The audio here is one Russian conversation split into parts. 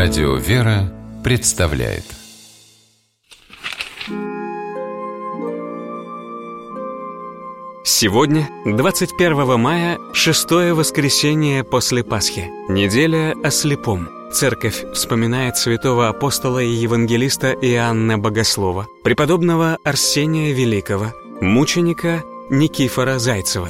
Радио «Вера» представляет. Сегодня, 21 мая, 6-е воскресенье после Пасхи, неделя о слепом. Церковь вспоминает святого апостола и евангелиста Иоанна Богослова, преподобного Арсения Великого, мученика Никифора Зайцева.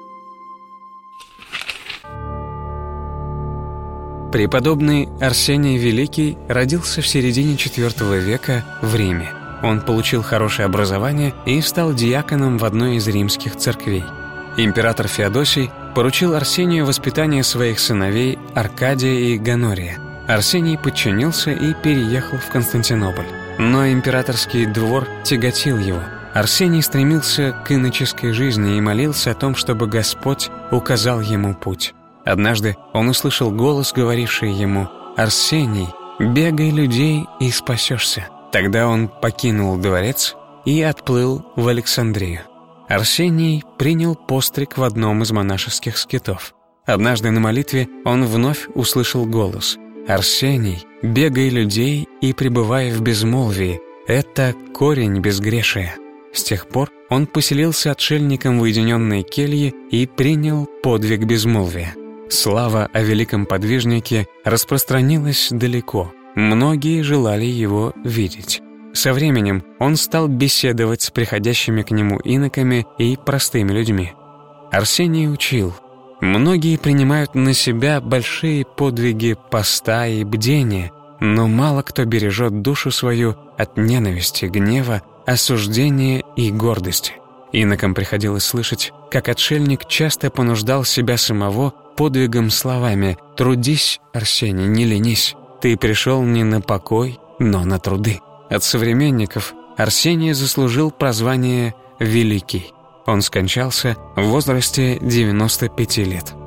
Преподобный Арсений Великий родился в середине IV века в Риме. Он получил хорошее образование и стал диаконом в одной из римских церквей. Император Феодосий поручил Арсению воспитание своих сыновей Аркадия и Гонория. Арсений подчинился и переехал в Константинополь. Но императорский двор тяготил его. Арсений стремился к иноческой жизни и молился о том, чтобы Господь указал ему путь. Однажды он услышал голос, говоривший ему: «Арсений, бегай людей и спасешься». Тогда он покинул дворец и отплыл в Александрию. Арсений принял постриг в одном из монашеских скитов. Однажды на молитве он вновь услышал голос: «Арсений, бегай людей и пребывай в безмолвии, это корень безгрешия». С тех пор он поселился отшельником в уединенной келье и принял подвиг безмолвия. Слава о великом подвижнике распространилась далеко. Многие желали его видеть. Со временем он стал беседовать с приходящими к нему иноками и простыми людьми. Арсений учил: многие принимают на себя большие подвиги поста и бдения, но мало кто бережет душу свою от ненависти, гнева, осуждения и гордости. Инокам приходилось слышать, как отшельник часто понуждал себя самого подвигом словами: «Трудись, Арсений, не ленись, ты пришел не на покой, но на труды». От современников Арсений заслужил прозвание «Великий». Он скончался в возрасте 95 лет.